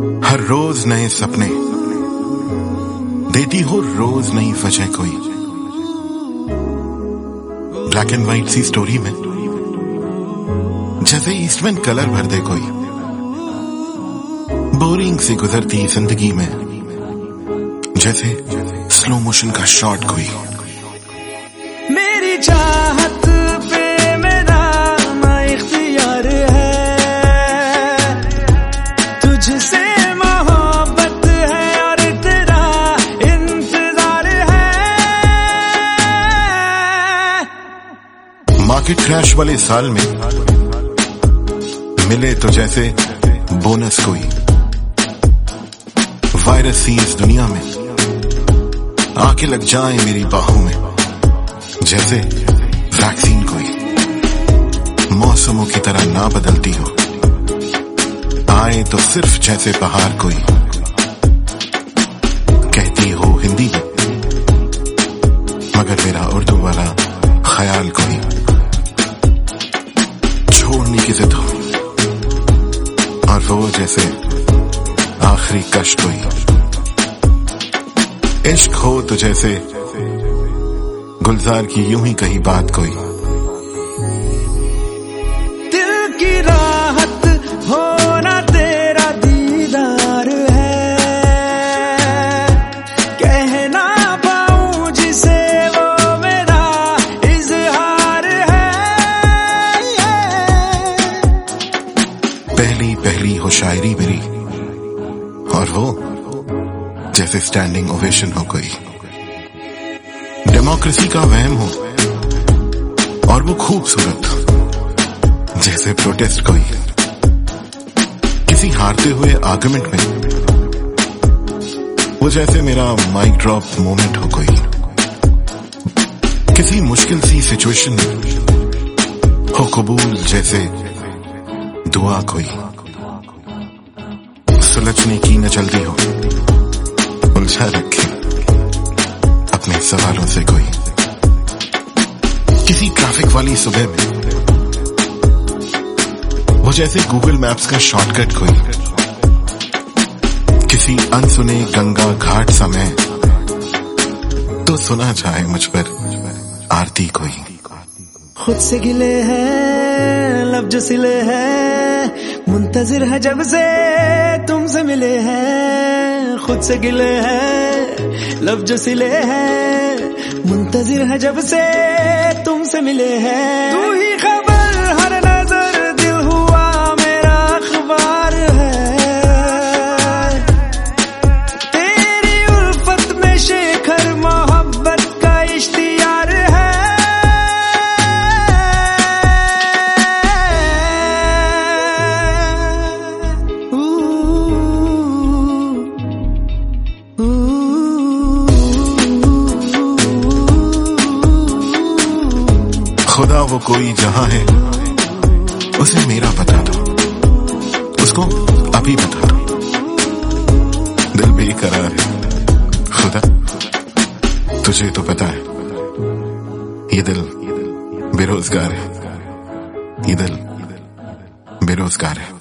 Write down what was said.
हर रोज नए सपने देती हो, रोज नई वजह कोई। ब्लैक एंड व्हाइट सी स्टोरी में जैसे ईस्टमैन कलर भर दे कोई। बोरिंग सी गुजरती जिंदगी में जैसे स्लो मोशन का शॉट कोई। मेरी चाहत पे मेरा इख्तियार है, तुझसे मोहब्बत है और तेरा इंतजार है। मार्केट क्रैश वाले साल में मिले तो जैसे बोनस कोई। वायरस सी इस दुनिया में आके लग जाए मेरी बाहों में जैसे वैक्सीन कोई। मौसमों की तरह ना बदलती हो, आए तो सिर्फ जैसे बहार कोई। कहती हो हिंदी में मगर मेरा उर्दू वाला ख्याल कोई। छोड़ने की जिद हो और वो जैसे आखिरी कष्ट कोई। इश्क हो तो जैसे गुलजार की यूं ही कही बात कोई। दिल की राहत होना तेरा दीदार है, कह ना पाऊं जिसे वो मेरा इजहार है। पहली पहली हो शायरी मेरी और वो जैसे स्टैंडिंग ओवेशन हो कोई। डेमोक्रेसी का वहम हो और वो खूबसूरत जैसे प्रोटेस्ट कोई। किसी हारते हुए आर्गुमेंट में वो जैसे मेरा माइक ड्रॉप मोमेंट हो कोई। किसी मुश्किल सी सिचुएशन में हो कबूल जैसे दुआ कोई। सुलझने की न जल्दी हो, उलझा रखे अपने सवालों से कोई। किसी ट्रैफिक वाली सुबह में वो जैसे गूगल मैप्स का शॉर्टकट कोई। किसी अनसुने गंगा घाट समय तो सुना जाए मुझ पर आरती कोई। खुद से गिले हैं लब जो सिले हैं, मुंतजिर है जब से तुमसे मिले हैं। खुद से गिले हैं लब जो सिले हैं, मुंतजिर है जब से तुमसे मिले हैं। तू ही खबर हर नजर दिल हुआ मेरा अखबार है, तेरी उल्फत में शेखर मोहब्बत का इश्तियार है। खुदा वो कोई जहां है उसे मेरा बता दो, उसको अभी बता दो। दिल बेकरार है खुदा, तुझे तो पता है ये दिल बेरोजगार है, ये दिल बेरोजगार है।